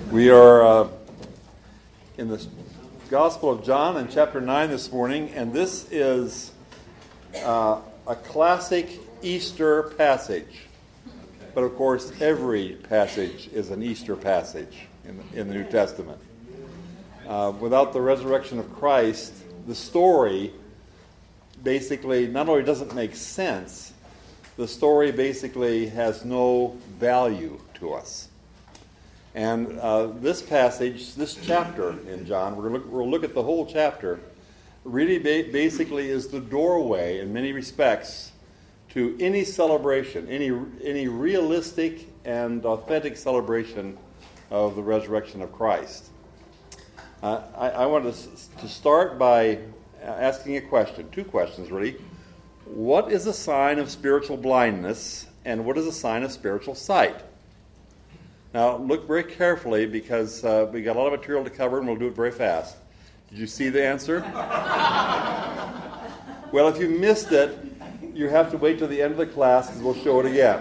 We are in the Gospel of John in chapter 9 this morning, and this is a classic Easter passage. But of course, every passage is an Easter passage in the New Testament. Without the resurrection of Christ, the story basically not only doesn't make sense, the story basically has no value to us. And this passage, this chapter in John, we'll look at the whole chapter, really basically is the doorway in many respects to any celebration, any realistic and authentic celebration of the resurrection of Christ. I want to start by asking a question, two questions really. What is a sign of spiritual blindness, and what is a sign of spiritual sight? Now, look very carefully because we got a lot of material to cover, and we'll do it very fast. Did you see the answer? Well, if you missed it, you have to wait till the end of the class because we'll show it again.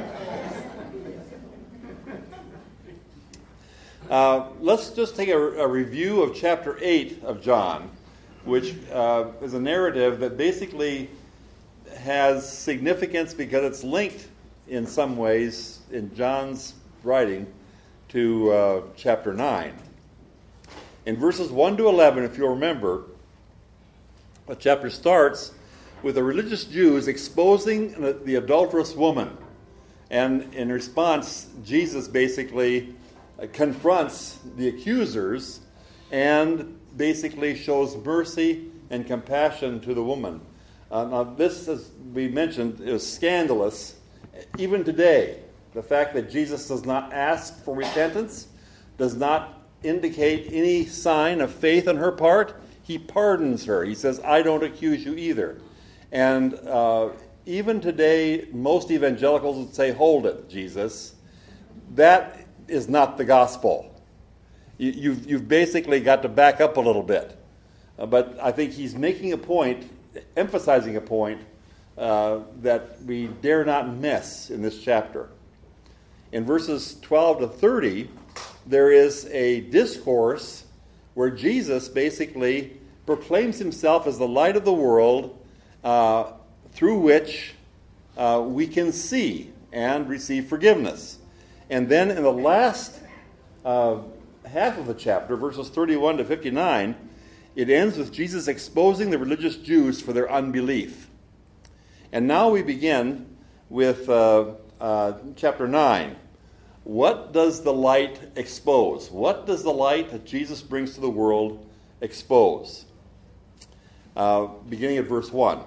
Let's just take a review of chapter 8 of John, which is a narrative that basically has significance because it's linked in some ways in John's writing to chapter 9. In verses 1 to 11, if you'll remember, the chapter starts with the religious Jews exposing the adulterous woman. And in response, Jesus basically confronts the accusers and basically shows mercy and compassion to the woman. Now this, as we mentioned, is scandalous. Even today, the fact that Jesus does not ask for repentance does not indicate any sign of faith on her part. He pardons her. He says, I don't accuse you either. And even today, most evangelicals would say, hold it, Jesus. That is not the gospel. You've basically got to back up a little bit. But I think he's making a point, emphasizing a point that we dare not miss in this chapter. In verses 12 to 30, there is a discourse where Jesus basically proclaims himself as the light of the world through which we can see and receive forgiveness. And then in the last half of the chapter, verses 31 to 59, it ends with Jesus exposing the religious Jews for their unbelief. And now we begin with chapter 9. What does the light expose? What does the light that Jesus brings to the world expose? Beginning at verse 1.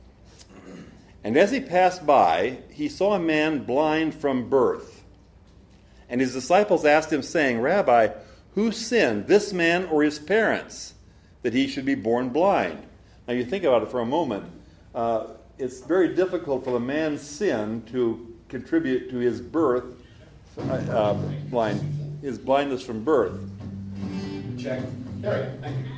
And as he passed by, he saw a man blind from birth. And his disciples asked him, saying, Rabbi, who sinned, this man or his parents, that he should be born blind? Now you think about it for a moment. It's very difficult for the man's sin to contribute to his birth, his blindness from birth. Check. Harry, thank you.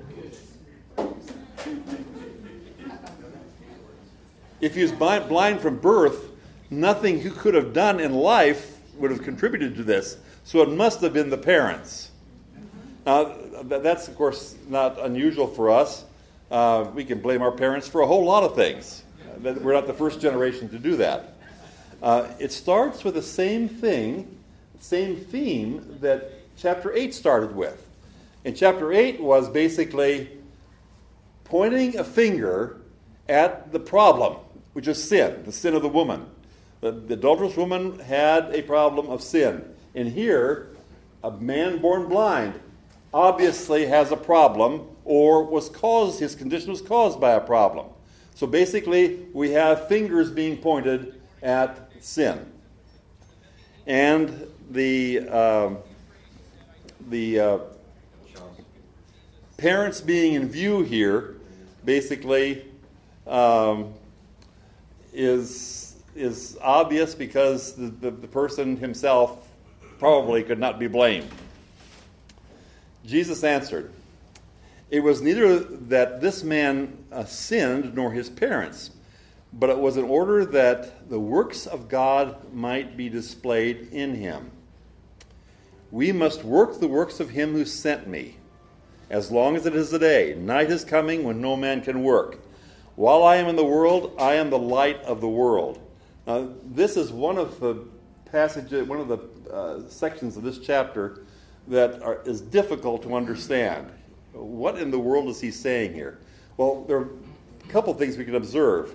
If he was blind from birth, nothing he could have done in life would have contributed to this. So it must have been the parents. Now, that's, of course, not unusual for us. We can blame our parents for a whole lot of things. We're not the first generation to do that. It starts with the same thing, same theme that chapter 8 started with. And chapter 8 was basically pointing a finger at the problem, which is sin, the sin of the woman. The adulterous woman had a problem of sin. And here, a man born blind obviously has a problem, or his condition was caused by a problem. So basically, we have fingers being pointed at sin. And the parents being in view here basically is obvious because the person himself probably could not be blamed. Jesus answered, it was neither that this man sinned nor his parents, but it was in order that the works of God might be displayed in him. We must work the works of him who sent me. As long as it is the day, night is coming when no man can work. While I am in the world, I am the light of the world. Now, this is one of the passages, one of the sections of this chapter that is difficult to understand. What in the world is he saying here? Well, there are a couple things we can observe.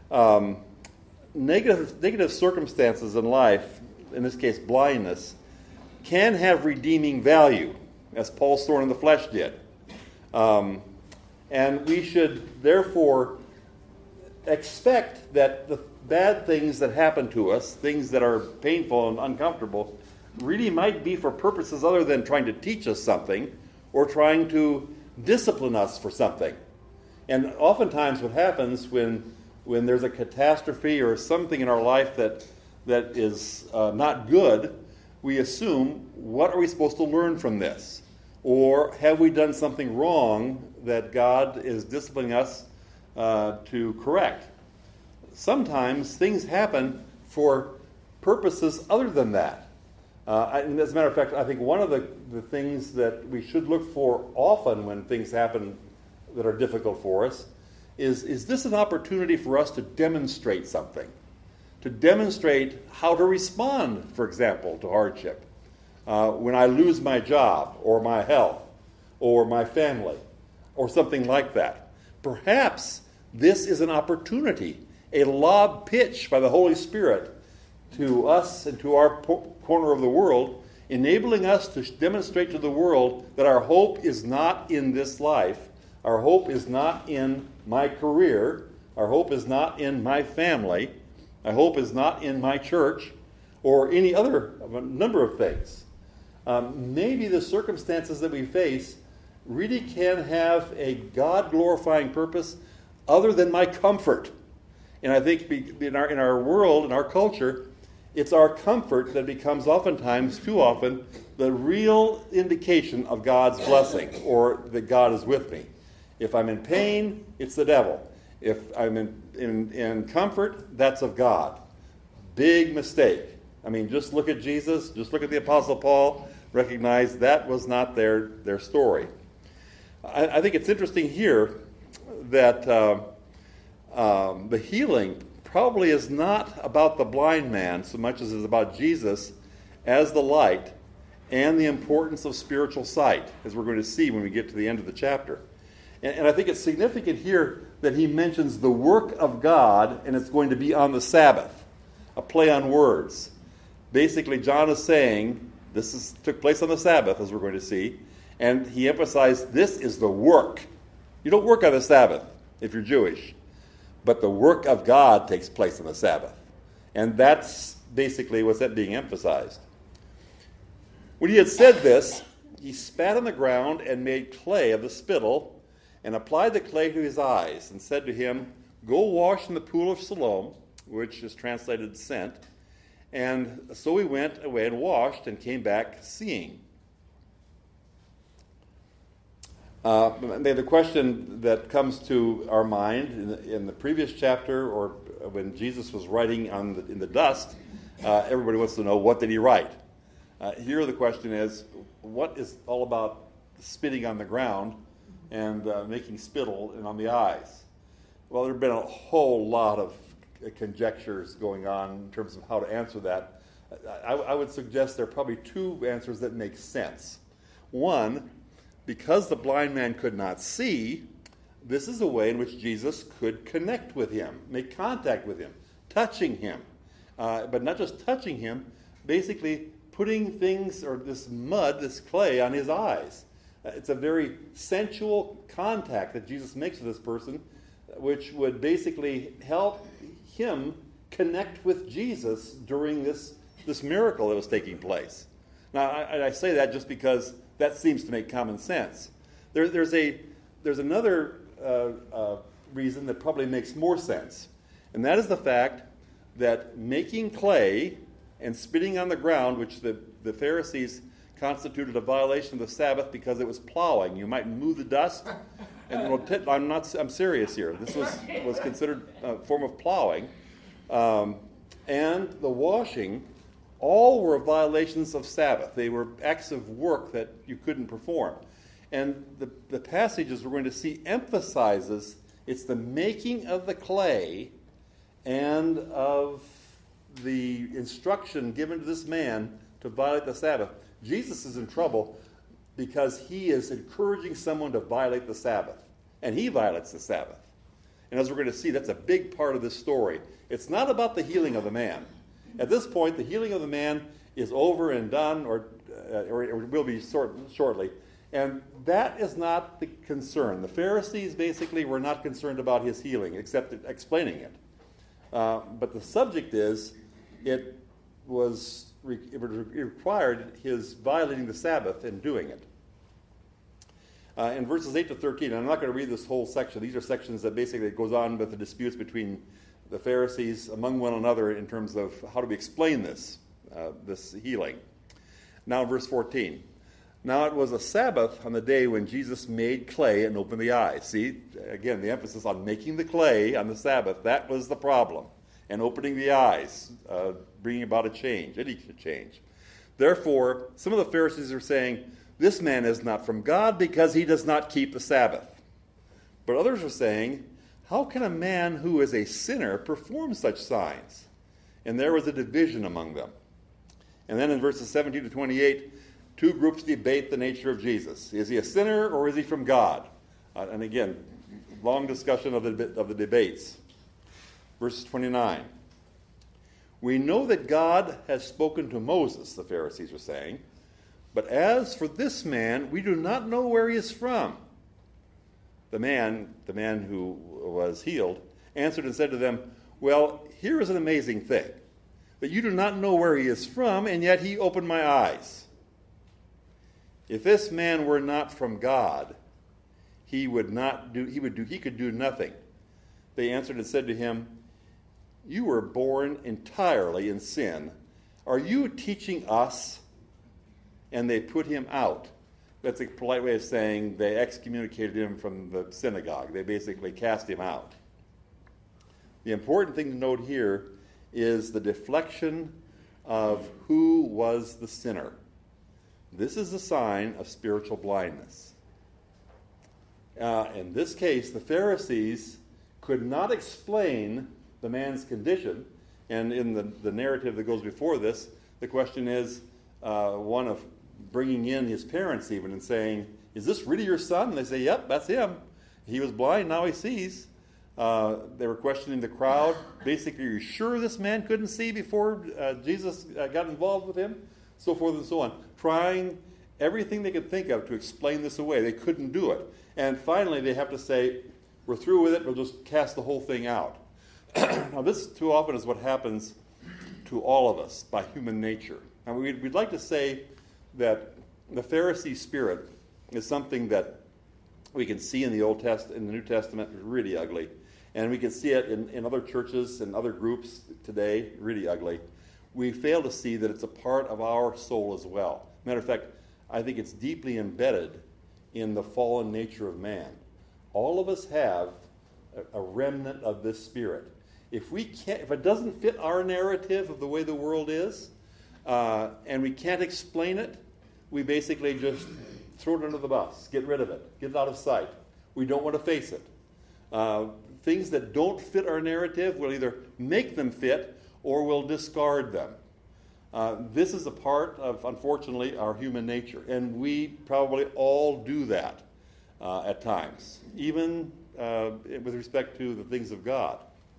Negative circumstances in life, in this case blindness, can have redeeming value, as Paul's thorn in the flesh did. And we should therefore expect that the bad things that happen to us, things that are painful and uncomfortable, really might be for purposes other than trying to teach us something or trying to discipline us for something. And oftentimes what happens when there's a catastrophe or something in our life that is not good, we assume, what are we supposed to learn from this? Or have we done something wrong that God is disciplining us to correct? Sometimes things happen for purposes other than that. And as a matter of fact, I think one of the things that we should look for often when things happen that are difficult for us is this an opportunity for us to demonstrate something? To demonstrate how to respond, for example, to hardship. When I lose my job or my health or my family or something like that. Perhaps this is an opportunity, a lob pitch by the Holy Spirit to us and to our corner of the world, enabling us to demonstrate to the world that our hope is not in this life. Our hope is not in my career. Our hope is not in my family. Our hope is not in my church or any other number of things. Maybe the circumstances that we face really can have a God-glorifying purpose other than my comfort. And I think in our world, in our culture, it's our comfort that becomes oftentimes, too often, the real indication of God's blessing or that God is with me. If I'm in pain, it's the devil. If I'm in comfort, that's of God. Big mistake. I mean, just look at Jesus, just look at the Apostle Paul, recognize that was not their story. I think it's interesting here that the healing probably is not about the blind man so much as it's about Jesus as the light and the importance of spiritual sight, as we're going to see when we get to the end of the chapter. And I think it's significant here that he mentions the work of God, and it's going to be on the Sabbath, a play on words. Basically, John is saying this took place on the Sabbath, as we're going to see, and he emphasized this is the work. You don't work on the Sabbath if you're Jewish, but the work of God takes place on the Sabbath. And that's basically what's being emphasized. When he had said this, he spat on the ground and made clay of the spittle and applied the clay to his eyes and said to him, "Go wash in the pool of Siloam," which is translated sent. And so he went away and washed and came back seeing. The question that comes to our mind in the previous chapter, or when Jesus was writing in the dust, everybody wants to know, what did he write? Here the question is, what is all about spitting on the ground and making spittle and on the eyes? Well, there have been a whole lot of conjectures going on in terms of how to answer that. I would suggest there are probably two answers that make sense. One, because the blind man could not see, this is a way in which Jesus could connect with him, make contact with him, touching him. But not just touching him, basically putting things, or this mud, this clay, on his eyes. It's a very sensual contact that Jesus makes with this person, which would basically help him connect with Jesus during this miracle that was taking place. Now, I say that just because that seems to make common sense. There's another reason that probably makes more sense, and that is the fact that making clay and spitting on the ground, which the Pharisees constituted a violation of the Sabbath because it was plowing. You might move the dust, and I'm serious here. This was considered a form of plowing, and the washing all were violations of Sabbath. They were acts of work that you couldn't perform. And the passages we're going to see emphasizes it's the making of the clay and of the instruction given to this man to violate the Sabbath. Jesus is in trouble because he is encouraging someone to violate the Sabbath. And he violates the Sabbath. And as we're going to see, that's a big part of this story. It's not about the healing of the man. At this point, the healing of the man is over and done, or it will be shortly. And that is not the concern. The Pharisees basically were not concerned about his healing, except explaining it. But the subject is, it required his violating the Sabbath and doing it. In verses 8 to 13, and I'm not going to read this whole section. These are sections that basically goes on with the disputes between the Pharisees among one another in terms of how do we explain this healing. Now, verse 14. Now it was a Sabbath on the day when Jesus made clay and opened the eyes. See, again, the emphasis on making the clay on the Sabbath. That was the problem. And opening the eyes, bringing about a change, any change. Therefore, some of the Pharisees are saying, this man is not from God because he does not keep the Sabbath. But others are saying, how can a man who is a sinner perform such signs? And there was a division among them. And then in verses 17 to 28, two groups debate the nature of Jesus. Is he a sinner or is he from God? And again, long discussion of the debates. Verse 29. We know that God has spoken to Moses, the Pharisees are saying. But as for this man, we do not know where he is from. The man who was healed, answered and said to them, well, here is an amazing thing, that you do not know where he is from, and yet he opened my eyes. If this man were not from God, he could do nothing. They answered and said to him, you were born entirely in sin. Are you teaching us? And they put him out. That's a polite way of saying they excommunicated him from the synagogue. They basically cast him out. The important thing to note here is the deflection of who was the sinner. This is a sign of spiritual blindness. In this case, the Pharisees could not explain the man's condition. And in the narrative that goes before this, the question is one of bringing in his parents even and saying, is this really your son? And they say, yep, that's him. He was blind, now he sees. They were questioning the crowd. Basically, are you sure this man couldn't see before Jesus got involved with him? So forth and so on. Trying everything they could think of to explain this away. They couldn't do it. And finally, they have to say, we're through with it, we'll just cast the whole thing out. Now, this too often is what happens to all of us by human nature. And we'd like to say that the Pharisee spirit is something that we can see in the New Testament, really ugly. And we can see it in other churches and other groups today, really ugly. We fail to see that it's a part of our soul as well. Matter of fact, I think it's deeply embedded in the fallen nature of man. All of us have a remnant of this spirit. If it doesn't fit our narrative of the way the world is, and we can't explain it, we basically just throw it under the bus, get rid of it, get it out of sight. We don't want to face it. Things that don't fit our narrative, we'll either make them fit or we'll discard them. This is a part of, unfortunately, our human nature, and we probably all do that at times, even with respect to the things of God.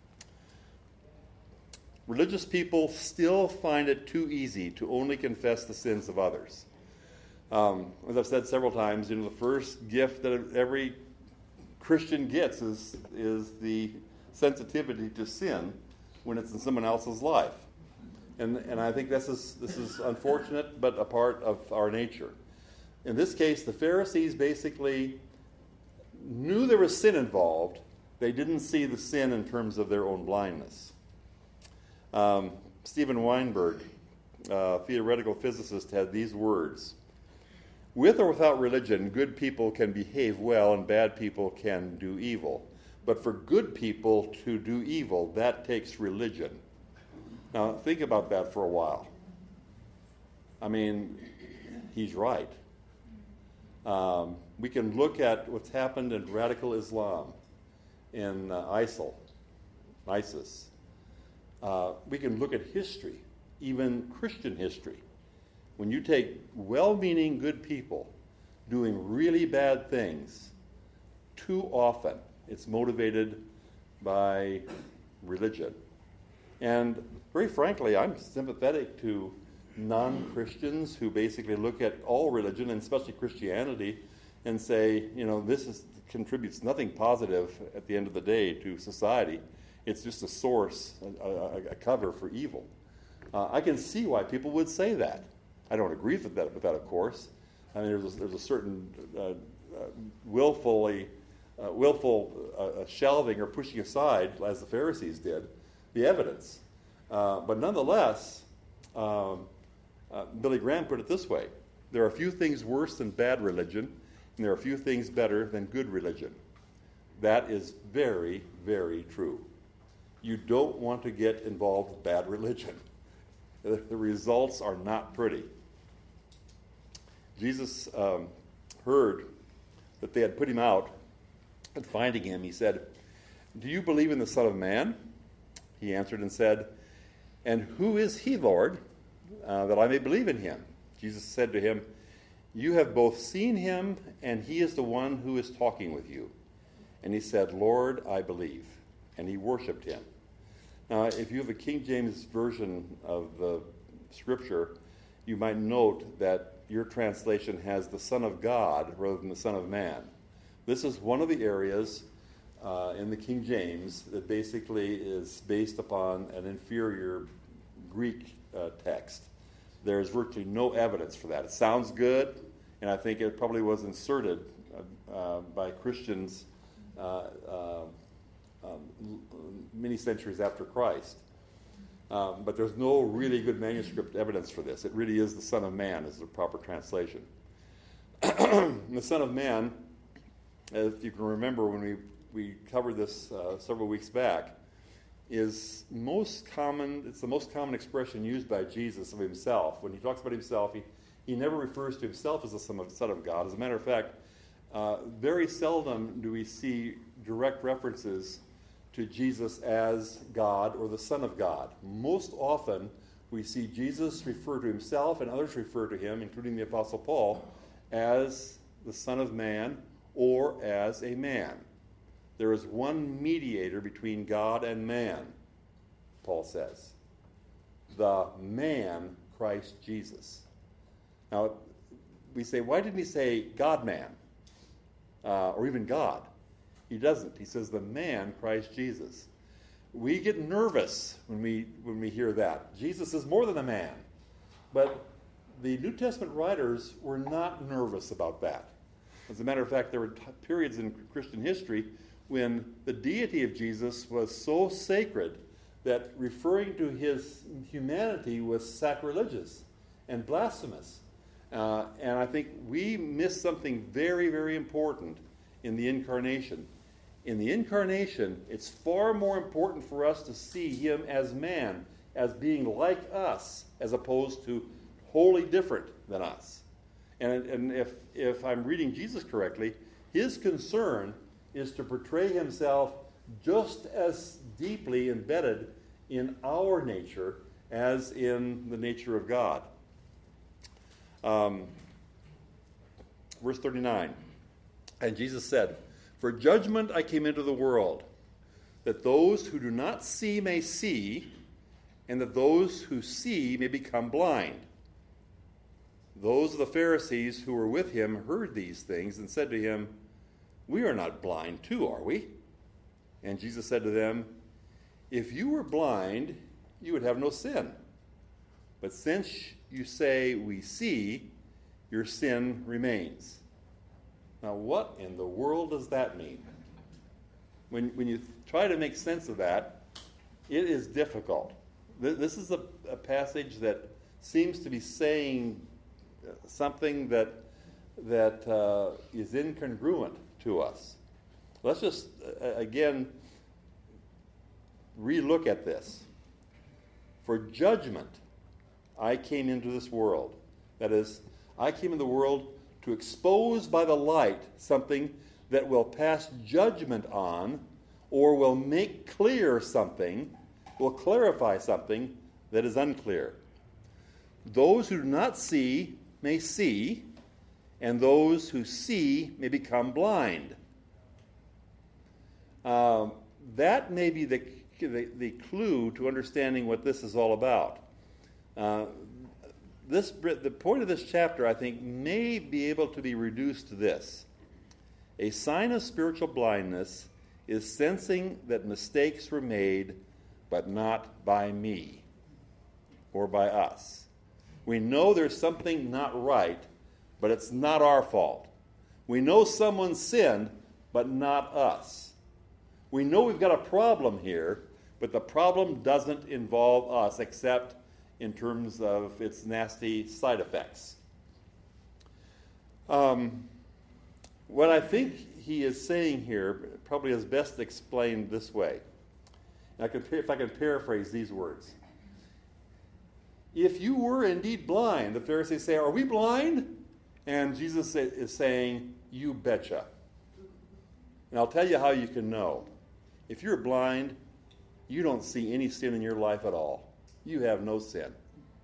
Religious people still find it too easy to only confess the sins of others. As I've said several times, the first gift that every Christian gets is the sensitivity to sin when it's in someone else's life. And I think this is unfortunate, but a part of our nature. In this case, the Pharisees basically knew there was sin involved. They didn't see the sin in terms of their own blindness. Steven Weinberg, a theoretical physicist, had these words: with or without religion, good people can behave well and bad people can do evil. But for good people to do evil, that takes religion. Now, think about that for a while. I mean, he's right. We can look at what's happened in radical Islam, in ISIS. We can look at history, even Christian history. When you take well-meaning good people doing really bad things, too often it's motivated by religion. And very frankly, I'm sympathetic to non-Christians who basically look at all religion, and especially Christianity, and say, this contributes nothing positive at the end of the day to society. It's just a source, a cover for evil. I can see why people would say that. I don't agree with that, of course. I mean, there's a certain willful shelving or pushing aside, as the Pharisees did, the evidence. But nonetheless, Billy Graham put it this way: there are few things worse than bad religion, and there are few things better than good religion. That is very, very true. You don't want to get involved with bad religion. The results are not pretty. Jesus heard that they had put him out, and finding him, he said, "Do you believe in the Son of Man?" He answered and said, "And who is he, Lord, that I may believe in him?" Jesus said to him, "You have both seen him, and he is the one who is talking with you." And he said, "Lord, I believe." And he worshipped him. Now, if you have a King James version of the Scripture, you might note that your translation has the Son of God rather than the Son of Man. This is one of the areas in the King James that basically is based upon an inferior Greek text. There's virtually no evidence for that. It sounds good, and I think it probably was inserted by Christians many centuries after Christ. But there's no really good manuscript evidence for this. It really is the Son of Man is the proper translation. The Son of Man, if you can remember when we covered this several weeks back, is most common. It's the most common expression used by Jesus of himself. When he talks about himself, he never refers to himself as the Son of God. As a matter of fact, very seldom do we see direct references to Jesus as God or the Son of God. Most often, we see Jesus refer to himself, and others refer to him, including the Apostle Paul, as the Son of Man or as a man. There is one mediator between God and man, Paul says. The man, Christ Jesus. Now, we say, why didn't he say God-man? Or even God? He doesn't. He says the man, Christ Jesus. We get nervous when we hear that. Jesus is more than a man. But the New Testament writers were not nervous about that. As a matter of fact, there were periods in Christian history when the deity of Jesus was so sacred that referring to his humanity was sacrilegious and blasphemous. And I think we miss something very, very important in the Incarnation. In the Incarnation, it's far more important for us to see him as man, as being like us, as opposed to wholly different than us. And if I'm reading Jesus correctly, his concern is to portray himself just as deeply embedded in our nature as in the nature of God. Verse 39, and Jesus said, "For judgment I came into the world, that those who do not see may see, and that those who see may become blind." Those of the Pharisees who were with him heard these things and said to him, "We are not blind too, are we?" And Jesus said to them, "If you were blind, you would have no sin. But since you say we see, your sin remains." Now, what in the world does that mean? When you try to make sense of that, it is difficult. This is a passage that seems to be saying something that is incongruent to us. Let's just, again, relook at this. For judgment, I came into this world. That is, I came in the world to expose by the light something that will pass judgment on or will make clear something, will clarify something that is unclear. Those who do not see may see, and those who see may become blind. That may be the clue to understanding what this is all about. The point of this chapter, I think, may be able to be reduced to this. A sign of spiritual blindness is sensing that mistakes were made, but not by me or by us. We know there's something not right, but it's not our fault. We know someone sinned, but not us. We know we've got a problem here, but the problem doesn't involve us except in terms of its nasty side effects. What I think he is saying here probably is best explained this way. If I can paraphrase these words. If you were indeed blind, the Pharisees say, "Are we blind?" And Jesus is saying, "You betcha." And I'll tell you how you can know. If you're blind, you don't see any sin in your life at all. You have no sin.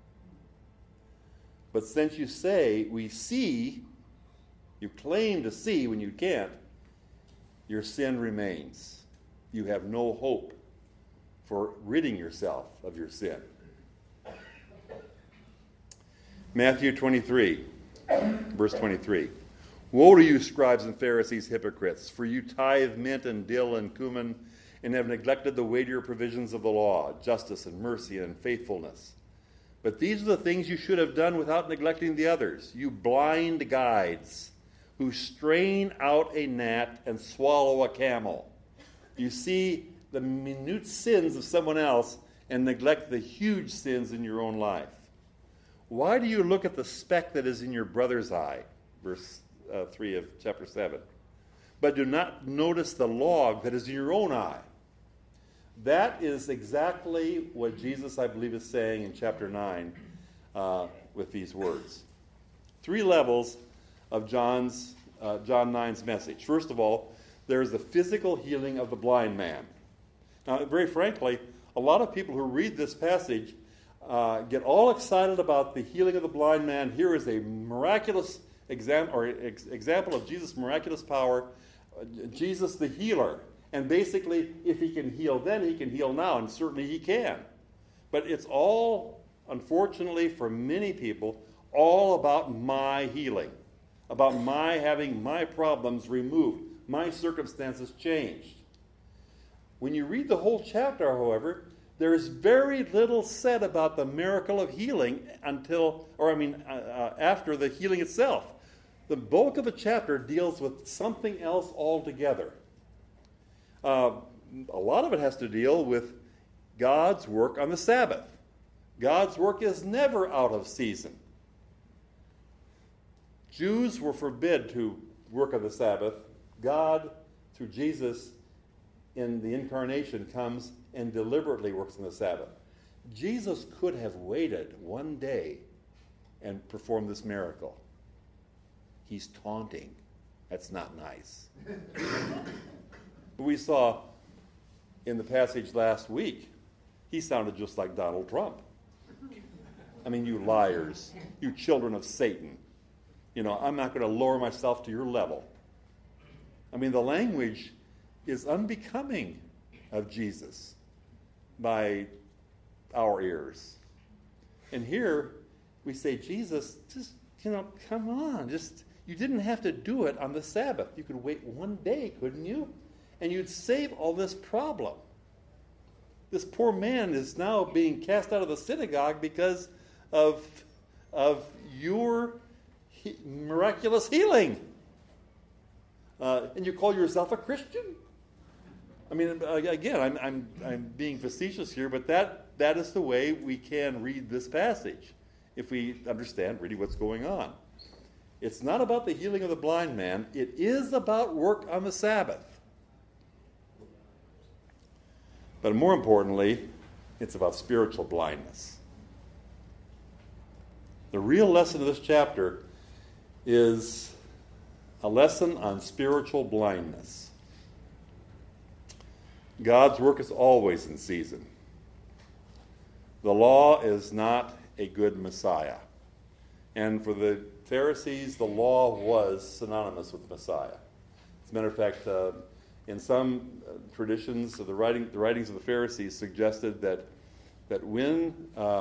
But since you say, "We see," you claim to see when you can't, your sin remains. You have no hope for ridding yourself of your sin. Matthew 23, verse 23. "Woe to you, scribes and Pharisees, hypocrites, for you tithe mint and dill and cumin, and have neglected the weightier provisions of the law, justice and mercy and faithfulness. But these are the things you should have done without neglecting the others. You blind guides, who strain out a gnat and swallow a camel. You see the minute sins of someone else and neglect the huge sins in your own life. Why do you look at the speck that is in your brother's eye?" Verse 3 of chapter 7. "But do not notice the log that is in your own eye." That is exactly what Jesus, I believe, is saying in chapter 9 with these words. 3 levels of John 9's message. First of all, there's the physical healing of the blind man. Now, very frankly, a lot of people who read this passage get all excited about the healing of the blind man. Here is a miraculous example of Jesus' miraculous power, Jesus the healer. And basically, if he can heal then, he can heal now, and certainly he can. But it's all, unfortunately for many people, all about my healing, about my having my problems removed, my circumstances changed. When you read the whole chapter, however, there is very little said about the miracle of healing after the healing itself. The bulk of the chapter deals with something else altogether. A lot of it has to deal with God's work on the Sabbath. God's work is never out of season. Jews were forbid to work on the Sabbath. God, through Jesus, in the incarnation, comes and deliberately works on the Sabbath. Jesus could have waited one day and performed this miracle. He's taunting. That's not nice. We saw in the passage last week, he sounded just like Donald Trump. I mean, you liars, you children of Satan. I'm not going to lower myself to your level. I mean, the language is unbecoming of Jesus by our ears. And here we say, Jesus, just, come on. You didn't have to do it on the Sabbath. You could wait one day, couldn't you? And you'd save all this problem. This poor man is now being cast out of the synagogue because of your miraculous healing. And you call yourself a Christian? I mean, again, I'm being facetious here, but that is the way we can read this passage if we understand really what's going on. It's not about the healing of the blind man. It is about work on the Sabbath. But more importantly, it's about spiritual blindness. The real lesson of this chapter is a lesson on spiritual blindness. God's work is always in season. The law is not a good Messiah. And for the Pharisees, the law was synonymous with the Messiah. As a matter of fact, in some traditions, the writings of the Pharisees suggested that when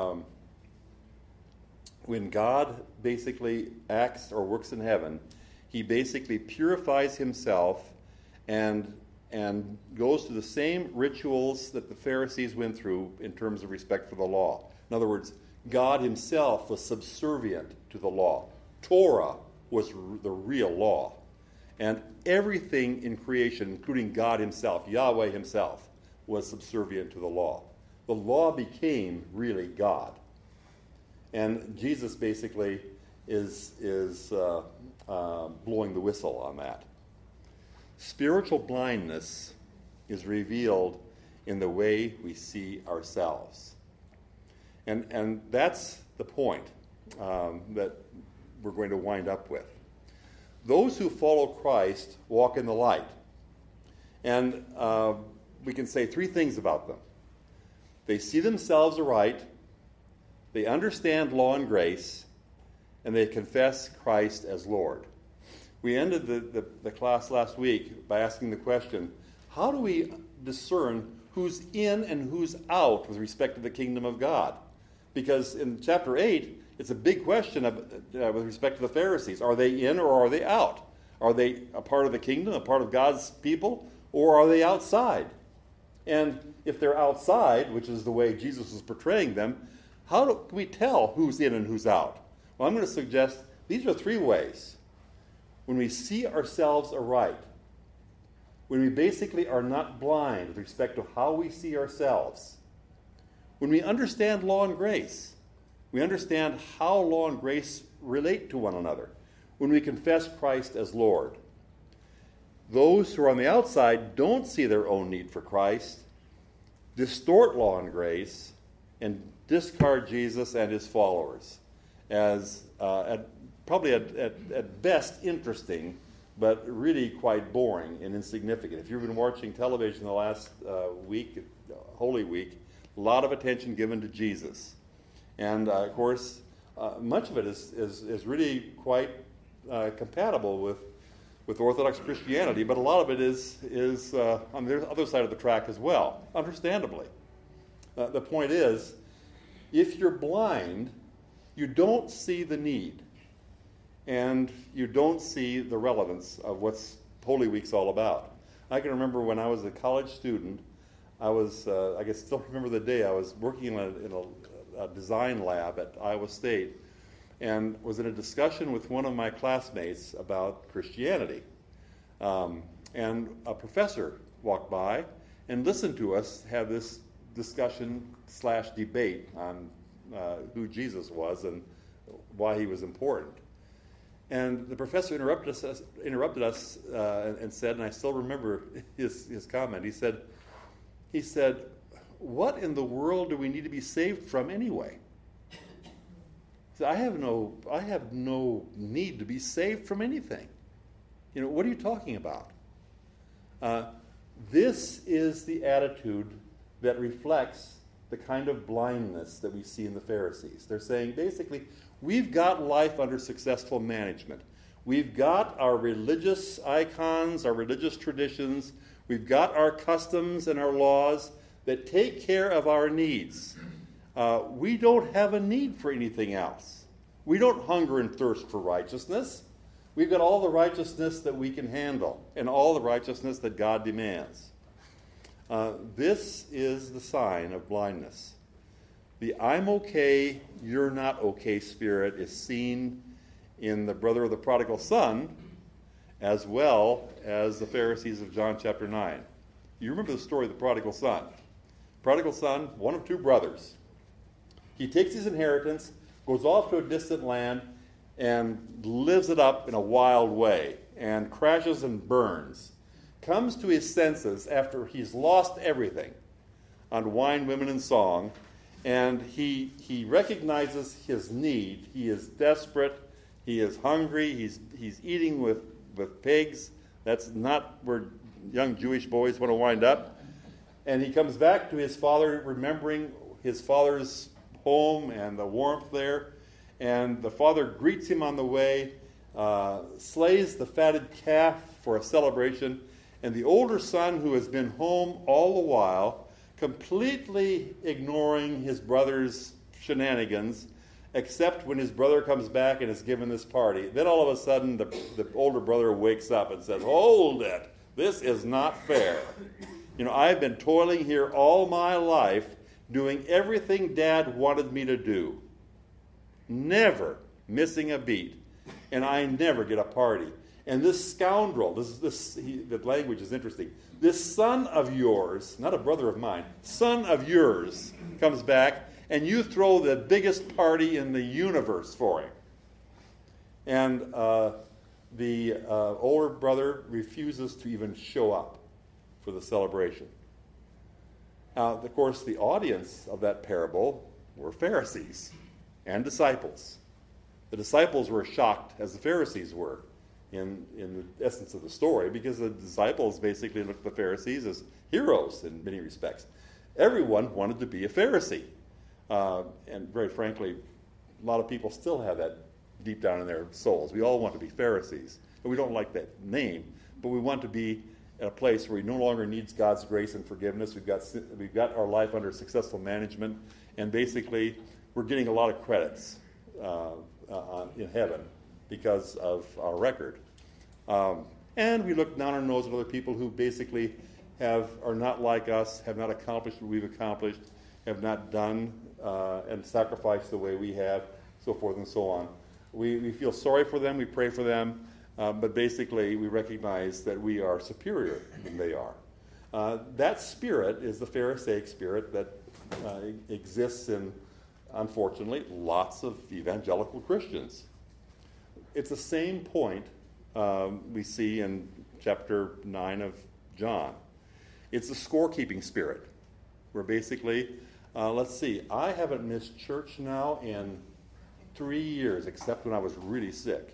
God basically acts or works in heaven, he basically purifies himself and goes through the same rituals that the Pharisees went through in terms of respect for the law. In other words, God himself was subservient to the law. Torah was the real law. And everything in creation, including God himself, Yahweh himself, was subservient to the law. The law became really God. And Jesus basically is blowing the whistle on that. Spiritual blindness is revealed in the way we see ourselves. And that's the point that we're going to wind up with. Those who follow Christ walk in the light. And we can say three things about them. They see themselves aright, they understand law and grace, and they confess Christ as Lord. We ended the class last week by asking the question, how do we discern who's in and who's out with respect to the kingdom of God? Because in chapter 8, it's a big question with respect to the Pharisees. Are they in or are they out? Are they a part of the kingdom, a part of God's people, or are they outside? And if they're outside, which is the way Jesus is portraying them, how do we tell who's in and who's out? Well, I'm going to suggest these are three ways. When we see ourselves aright, when we basically are not blind with respect to how we see ourselves, when we understand law and grace, we understand how law and grace relate to one another, when we confess Christ as Lord. Those who are on the outside don't see their own need for Christ, distort law and grace, and discard Jesus and his followers as probably at best interesting, but really quite boring and insignificant. If you've been watching television the last week, Holy Week, a lot of attention given to Jesus. And of course, much of it is really quite compatible with Orthodox Christianity, but a lot of it is on the other side of the track as well, understandably. The point is, if you're blind, you don't see the need, and you don't see the relevance of what's Holy Week's all about. I can remember when I was a college student, I can still remember the day I was working in a design lab at Iowa State, and was in a discussion with one of my classmates about Christianity. And a professor walked by and listened to us have this discussion/debate on who Jesus was and why he was important. And the professor interrupted us and said, and I still remember his comment, he said, "What in the world do we need to be saved from anyway?" He said, I have no need to be saved from anything. What are you talking about? This is the attitude that reflects the kind of blindness that we see in the Pharisees. They're saying, basically, we've got life under successful management. We've got our religious icons, our religious traditions. We've got our customs and our laws that take care of our needs. We don't have a need for anything else. We don't hunger and thirst for righteousness. We've got all the righteousness that we can handle and all the righteousness that God demands. This is the sign of blindness. The I'm okay, you're not okay spirit is seen in the brother of the prodigal son as well as the Pharisees of John chapter 9. You remember the story of the prodigal son. Prodigal son, one of two brothers. He takes his inheritance, goes off to a distant land, and lives it up in a wild way, and crashes and burns. Comes to his senses after he's lost everything on wine, women, and song, And he recognizes his need. He is desperate. He is hungry. He's eating with pigs. That's not where young Jewish boys want to wind up. And he comes back to his father, remembering his father's home and the warmth there. And the father greets him on the way, slays the fatted calf for a celebration. And the older son, who has been home all the while, completely ignoring his brother's shenanigans, except when his brother comes back and is given this party. Then all of a sudden, the older brother wakes up and says, "Hold it! This is not fair. I've been toiling here all my life, doing everything Dad wanted me to do. Never missing a beat. And I never get a party. And this scoundrel, the language is interesting. This son of yours, not a brother of mine, son of yours comes back, and you throw the biggest party in the universe for him." And the older brother refuses to even show up for the celebration. Now, of course, the audience of that parable were Pharisees and disciples. The disciples were shocked as the Pharisees were in the essence of the story, because the disciples basically looked at the Pharisees as heroes in many respects. Everyone wanted to be a Pharisee. And very frankly, a lot of people still have that deep down in their souls. We all want to be Pharisees. But we don't like that name. But we want to be at a place where we no longer need God's grace and forgiveness. We've got our life under successful management. And basically, we're getting a lot of credits in heaven because of our record. And we look down our nose at other people who basically are not like us, have not accomplished what we've accomplished, have not done and sacrificed the way we have, so forth and so on. We feel sorry for them, we pray for them, but basically we recognize that we are superior than they are. That spirit is the Pharisaic spirit that exists in, unfortunately, lots of evangelical Christians. It's the same point we see in chapter 9 of John. It's the scorekeeping spirit, where basically, let's see, I haven't missed church now in 3 years, except when I was really sick.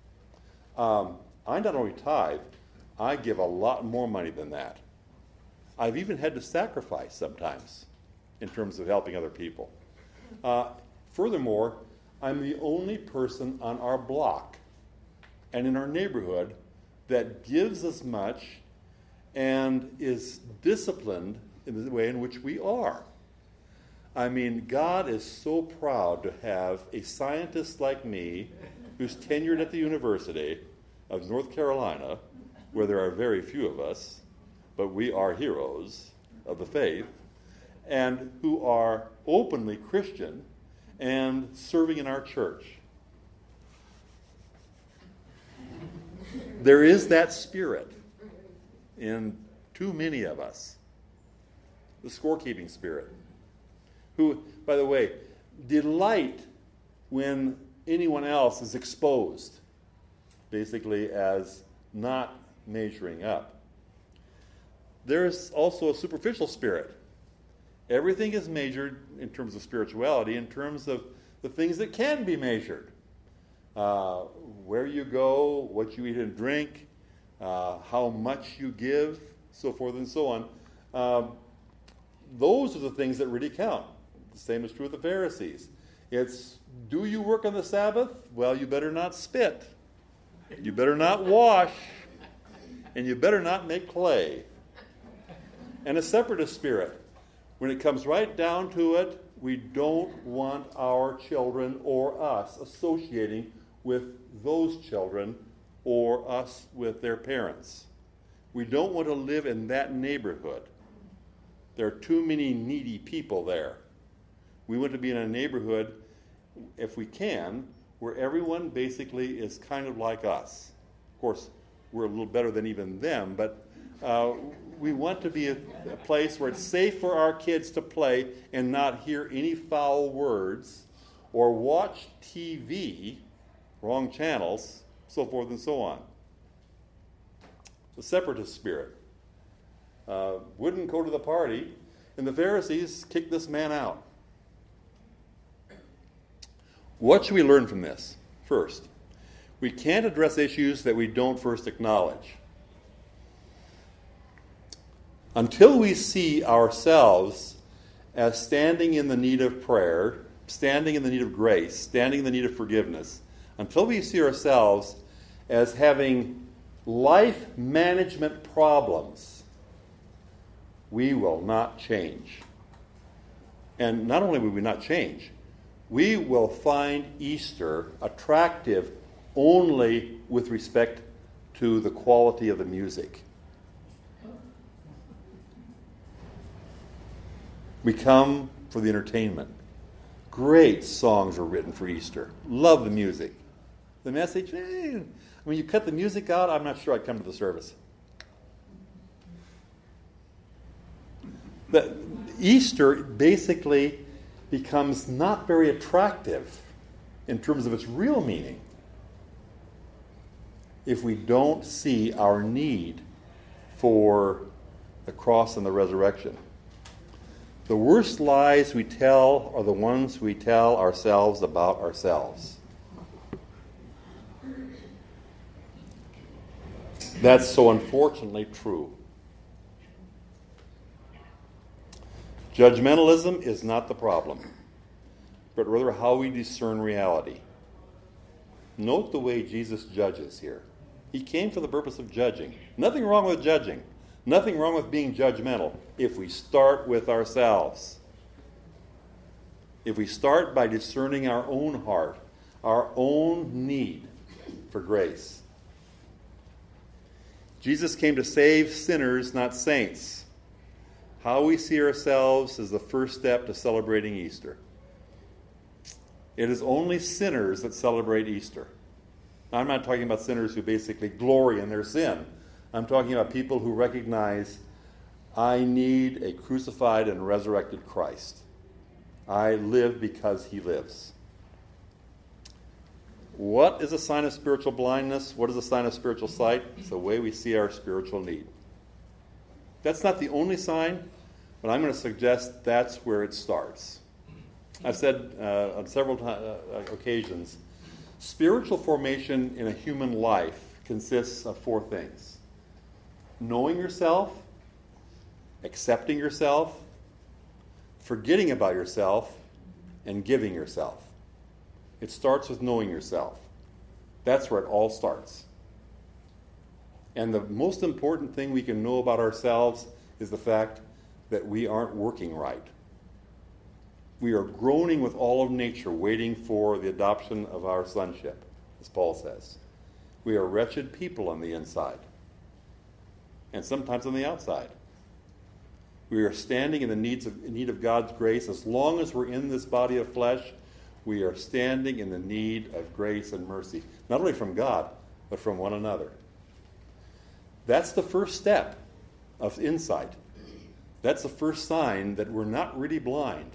I not only tithe, I give a lot more money than that. I've even had to sacrifice sometimes in terms of helping other people. Furthermore, I'm the only person on our block and in our neighborhood that gives as much and is disciplined in the way in which we are. I mean, God is so proud to have a scientist like me who's tenured at the University of North Carolina, where there are very few of us, but we are heroes of the faith, and who are openly Christian and serving in our church. There is that spirit in too many of us, the scorekeeping spirit, who, by the way, delight when anyone else is exposed, basically as not measuring up. There's also a superficial spirit. Everything is measured in terms of spirituality, in terms of the things that can be measured. Where you go, what you eat and drink, how much you give, so forth and so on. Those are the things that really count. The same is true with the Pharisees. It's, do you work on the Sabbath? Well, you better not spit. You better not wash. And you better not make clay. And a separatist spirit. When it comes right down to it, we don't want our children or us associating with those children or us with their parents. We don't want to live in that neighborhood. There are too many needy people there. We want to be in a neighborhood, if we can, where everyone basically is kind of like us. Of course, we're a little better than even them, but we want to be a place where it's safe for our kids to play and not hear any foul words or watch TV, wrong channels, so forth and so on. The separatist spirit wouldn't go to the party, and the Pharisees kicked this man out. What should we learn from this? First, we can't address issues that we don't first acknowledge. Until we see ourselves as standing in the need of prayer, standing in the need of grace, standing in the need of forgiveness, until we see ourselves as having life management problems, we will not change. And not only will we not change, we will find Easter attractive only with respect to the quality of the music. We come for the entertainment. Great songs are written for Easter. Love the music. The message, when you cut the music out, I'm not sure I'd come to the service. The Easter basically becomes not very attractive in terms of its real meaning if we don't see our need for the cross and the resurrection. The worst lies we tell are the ones we tell ourselves about ourselves. That's so unfortunately true. Judgmentalism is not the problem, but rather how we discern reality. Note the way Jesus judges here. He came for the purpose of judging. Nothing wrong with judging. Nothing wrong with being judgmental if we start with ourselves. If we start by discerning our own heart, our own need for grace. Jesus came to save sinners, not saints. How we see ourselves is the first step to celebrating Easter. It is only sinners that celebrate Easter. Now, I'm not talking about sinners who basically glory in their sin. I'm talking about people who recognize, I need a crucified and resurrected Christ. I live because he lives. What is a sign of spiritual blindness? What is a sign of spiritual sight? It's the way we see our spiritual need. That's not the only sign, but I'm going to suggest that's where it starts. I've said on several occasions, spiritual formation in a human life consists of four things: knowing yourself, accepting yourself, forgetting about yourself, and giving yourself. It starts with knowing yourself. That's where it all starts. And the most important thing we can know about ourselves is the fact that we aren't working right. We are groaning with all of nature, waiting for the adoption of our sonship, as Paul says. We are wretched people on the inside, and sometimes on the outside. We are standing in the need of God's grace. As long as we're in this body of flesh, we are standing in the need of grace and mercy, not only from God, but from one another. That's the first step of insight. That's the first sign that we're not really blind.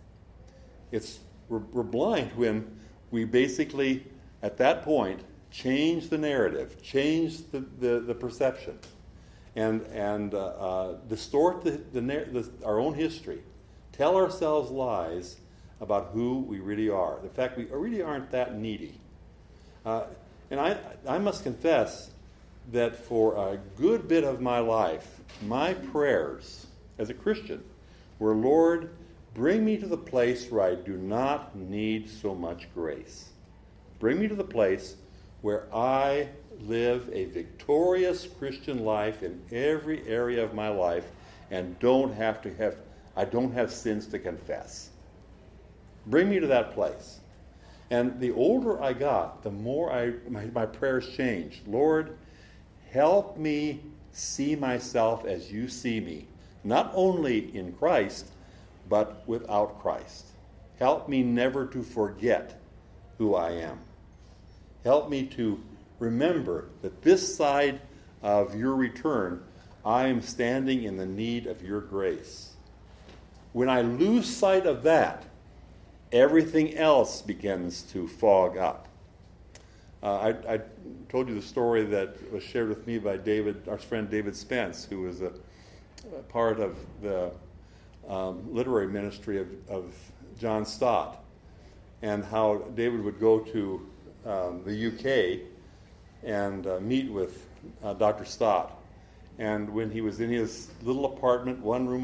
We're blind when we basically, at that point, change the narrative, change the perception, and distort our own history, tell ourselves lies about who we really are. In fact, we really aren't that needy. And I must confess that for a good bit of my life, my prayers as a Christian were, Lord, bring me to the place where I do not need so much grace. Bring me to the place where I live a victorious Christian life in every area of my life and I don't have sins to confess. Bring me to that place. And the older I got, the more my prayers changed. Lord, help me see myself as you see me, not only in Christ, but without Christ. Help me never to forget who I am. Help me to remember that this side of your return, I am standing in the need of your grace. When I lose sight of that, everything else begins to fog up. I told you the story that was shared with me by our friend David Spence, who was a part of the literary ministry of John Stott. and how David would go to the UK and meet with Dr. Stott. And when he was in his little apartment, one-room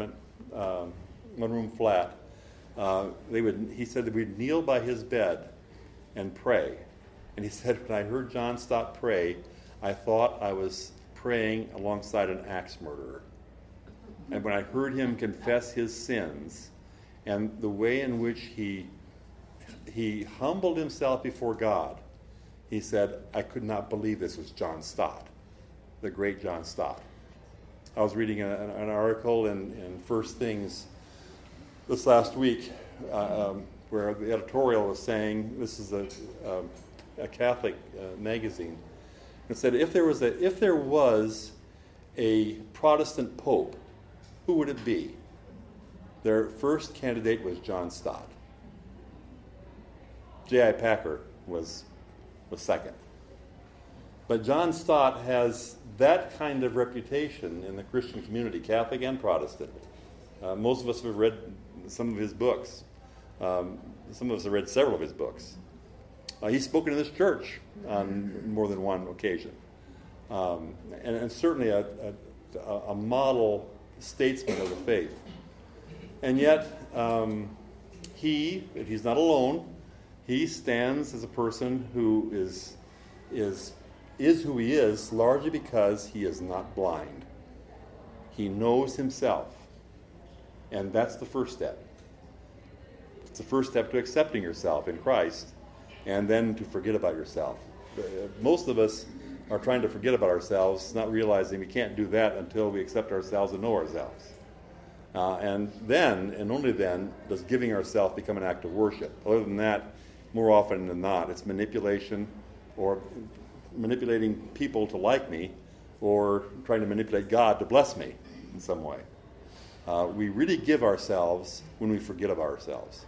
flat, he said that we'd kneel by his bed and pray. And he said, when I heard John Stott pray, I thought I was praying alongside an axe murderer. And when I heard him confess his sins and the way in which he humbled himself before God, he said, I could not believe this was John Stott, the great John Stott. I was reading an article in First Things this last week where the editorial was saying, this is a Catholic magazine, it said if there was a Protestant pope, who would it be? Their first candidate was John Stott. J.I. Packer was second. But John Stott has that kind of reputation in the Christian community, Catholic and Protestant. Most of us have read some of his books. Some of us have read several of his books. He's spoken in this church on more than one occasion. And certainly a model statesman of the faith. And yet, he's not alone. He stands as a person who is who he is largely because he is not blind. He knows himself. And that's the first step. It's the first step to accepting yourself in Christ and then to forget about yourself. Most of us are trying to forget about ourselves, not realizing we can't do that until we accept ourselves and know ourselves. And then, and only then, does giving ourselves become an act of worship. Other than that, more often than not, it's manipulation or manipulating people to like me or trying to manipulate God to bless me in some way. We really give ourselves when we forget about ourselves.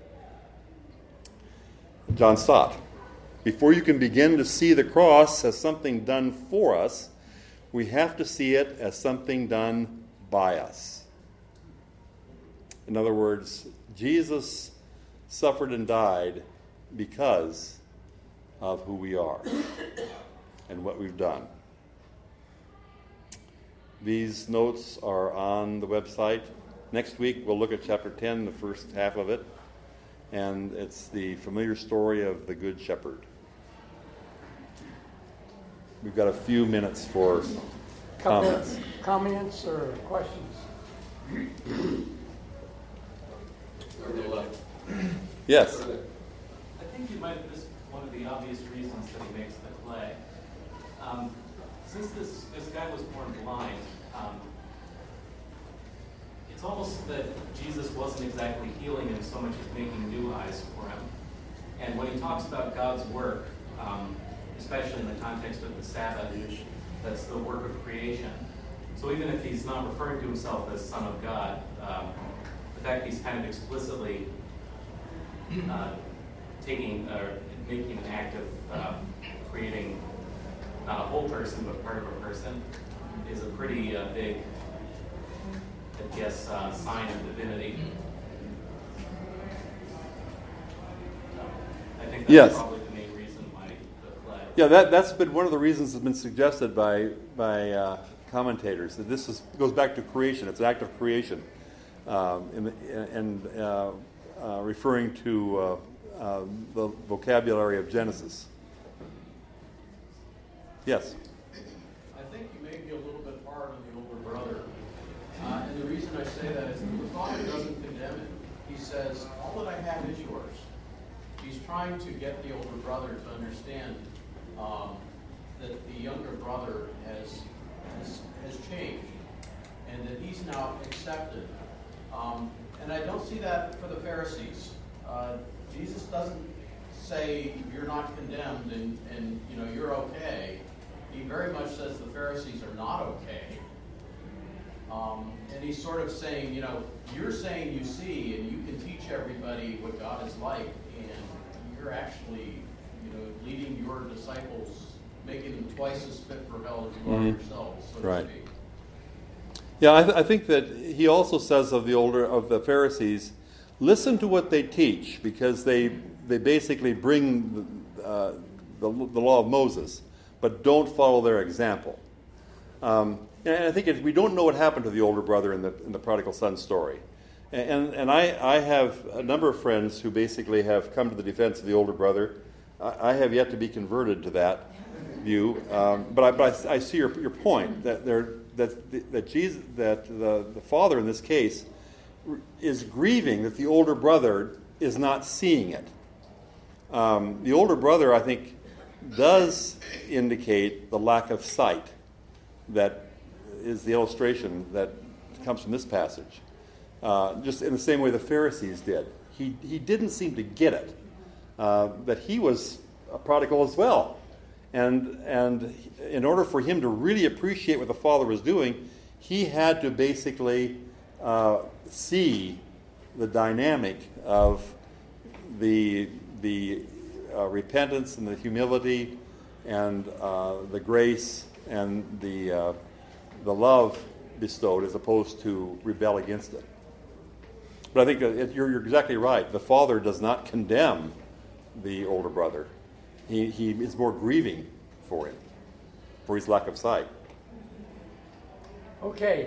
John Stott. Before you can begin to see the cross as something done for us, we have to see it as something done by us. In other words, Jesus suffered and died because of who we are and what we've done. These notes are on the website. Next week we'll look at chapter 10, the first half of it, and it's the familiar story of the Good Shepherd. We've got a few minutes for comments. Comments or questions? Yes. I think you might have missed one of the obvious reasons that he makes the clay. Since this guy was born blind, it's almost that Jesus wasn't exactly healing him so much as making new eyes for him. And when he talks about God's work, especially in the context of the Sabbath, that's the work of creation. So even if he's not referring to himself as Son of God, the fact he's kind of explicitly making an act of creating not a whole person but part of a person is a pretty big, I guess, sign of divinity. I think that's probably the main reason why the clay. Yeah, that's been one of the reasons that's been suggested by commentators, that this goes back to creation. It's an act of creation, and referring to the vocabulary of Genesis. Yes? I think you may be a little bit hard on the older brother. And the reason I say that is that the father doesn't condemn him. He says, all that I have is yours. He's trying to get the older brother to understand that the younger brother has changed and that he's now accepted. And I don't see that for the Pharisees. Jesus doesn't say you're not condemned and you're okay. He very much says the Pharisees are not okay. And he's sort of saying, you're saying you see and you can teach everybody what God is like, and you're actually, leading your disciples, making them twice as fit for hell as you are yourselves, so to speak. Yeah, I think that he also says of the Pharisees, listen to what they teach, because they basically bring the law of Moses, but don't follow their example. And I think we don't know what happened to the older brother in the prodigal son story. And I have a number of friends who basically have come to the defense of the older brother. I have yet to be converted to that view, but I see your point that the father in this case is grieving that the older brother is not seeing it. The older brother, I think, does indicate the lack of sight that is the illustration that comes from this passage. Just in the same way the Pharisees did. He didn't seem to get it, that he was a prodigal as well. And in order for him to really appreciate what the father was doing, he had to basically see the dynamic of the repentance and the humility and the grace and the love bestowed, as opposed to rebel against it. But I think you're exactly right. The father does not condemn the older brother. He is more grieving for him, for his lack of sight. Okay,